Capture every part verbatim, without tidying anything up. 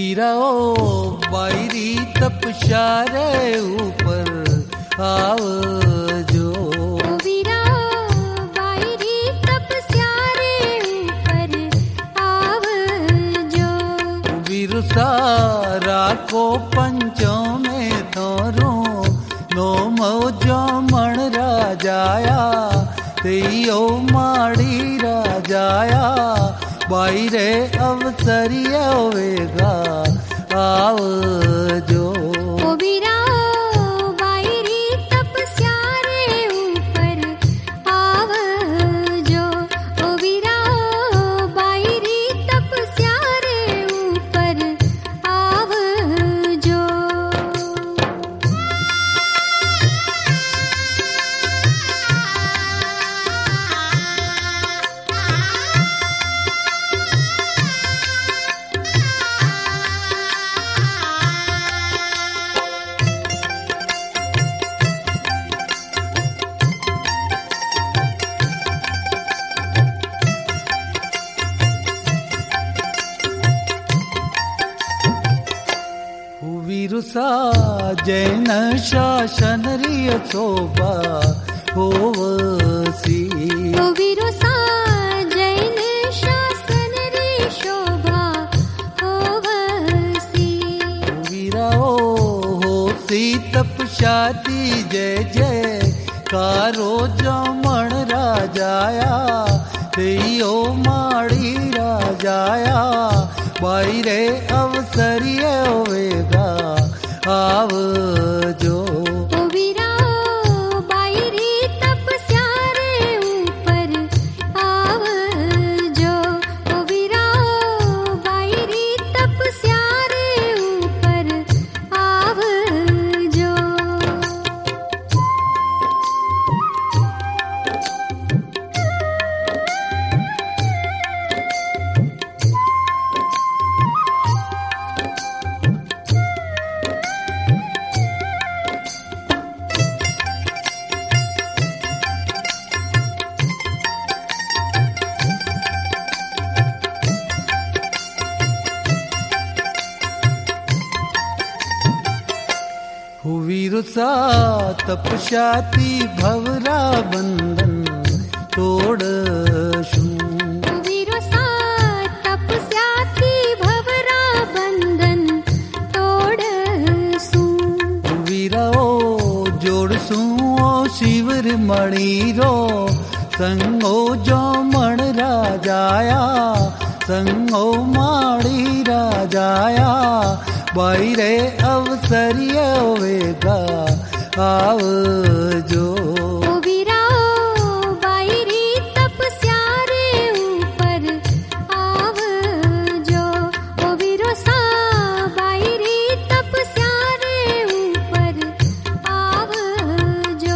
वीराओ बायरी तपस्या रे ऊपर आव जो बायरी तपस्या रे ऊपर आव जो वीर सारा को पंचों में थोरो नो मौजो मण राजाया तेयो माड़ी राजाया बायरे अवसरिया होवेगा आव जो बायरी तपस्या रे ऊपर आव जो बायरी तपस्या रे ऊपर आव जो वीरुसा जैन शासन रिय शोभा होवसी वीरुसा जैन शासन री शोभा होवसी वीराओ होसी तपस्याती जय जय कारो जमण राजाया तेयो माड़ी राजाया बायरे अवसरिये होवेगा आव जो बायरी तपस्या रे ऊपर आव जो बायरी तपस्या रे ऊपर आव जो वीरुसा तपस्याती भवरा बंधन तोड़ शू वीरुसा तपस्याती भवरा बंधन तोड़ सू वीराओ जोड़ सू शिवर मणिरो संगो जो मण राजाया संगो माड़ी राजाया बायरे अवसरिये होवेगा आव जो बायरी तपस्या रे ऊपर आव जो बायरी तपस्या रे ऊपर आव जो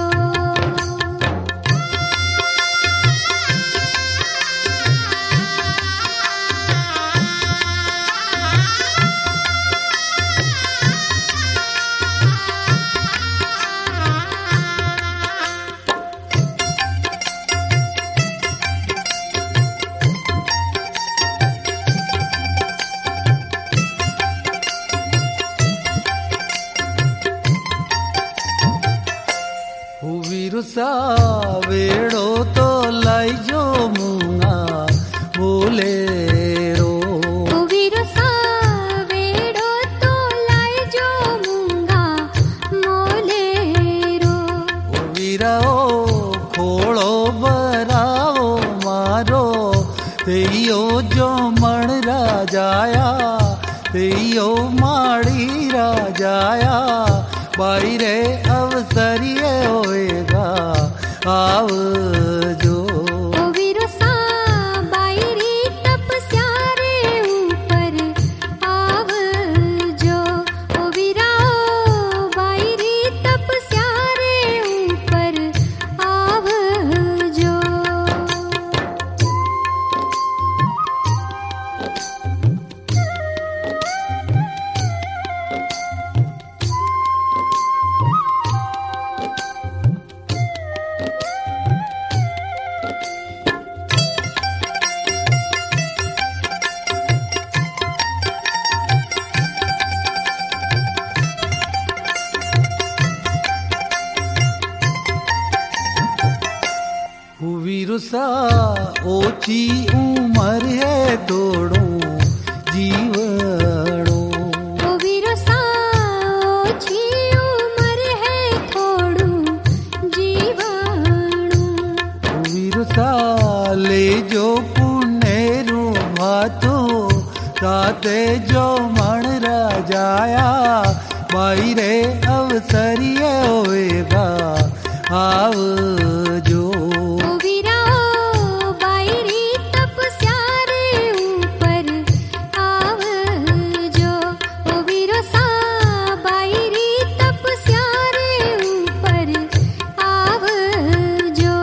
वीरुसा वेड़ो तो लाई जो मुंगा बोले रो वीरुसा वेड़ो तो लाई जो मुंगा मोले रो वीराओ खोड़ो बराओ मारो तेयो जो मण राजाया तेयो माड़ी राजाया बायरे अवसरिये होवेगा आव जो बायरी तपस्या रे ऊपर आव जो बायरी तपस्या रे ऊपर आव जो सा ओची उम्र है थोड़ो जीवड़ो। ओ वीरो सा ओची उम्र है थोड़ो जीवड़ो। ओ वीरो सा ले जो पुनेरू भातो ताते जो मण राजाया बाईरे अवसरिये होएगा आवजो। ओ वीरा ओ बाईरी तपस्या रे ऊपर आवजो। ओ वीरो सा बाईरी तपस्या रे ऊपर आवजो।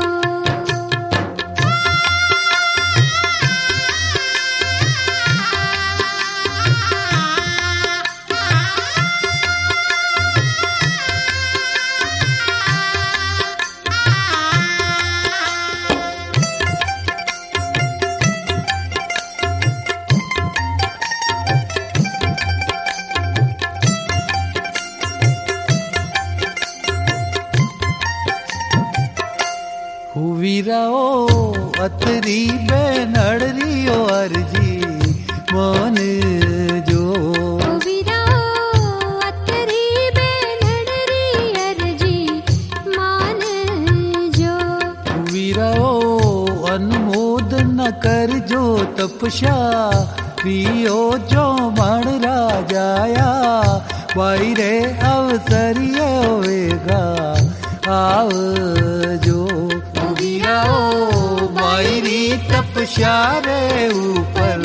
हुवीराओ अतरी बेनड़रियो अर्जी मन जो। ओ वीरा ओ अतरी बेनड़री अर्जी मान जो। हुवीराओ अनुमोद न कर जो तपस्या पियो जो मण राजाया बाईरे अवसरिये होएगा आवजो। बाईरी तपस्या रे ऊपर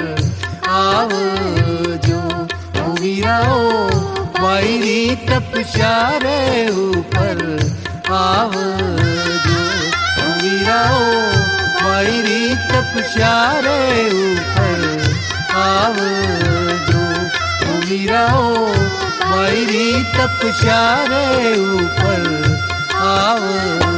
आवजो। ओ वीराओ बाईरी तपस्या रे ऊपर आवजो। ओ वीराओ बाईरी तपस्या रे ऊपर आवजो। ओ वीराओ बाईरी तपस्या रे ऊपर आवजो।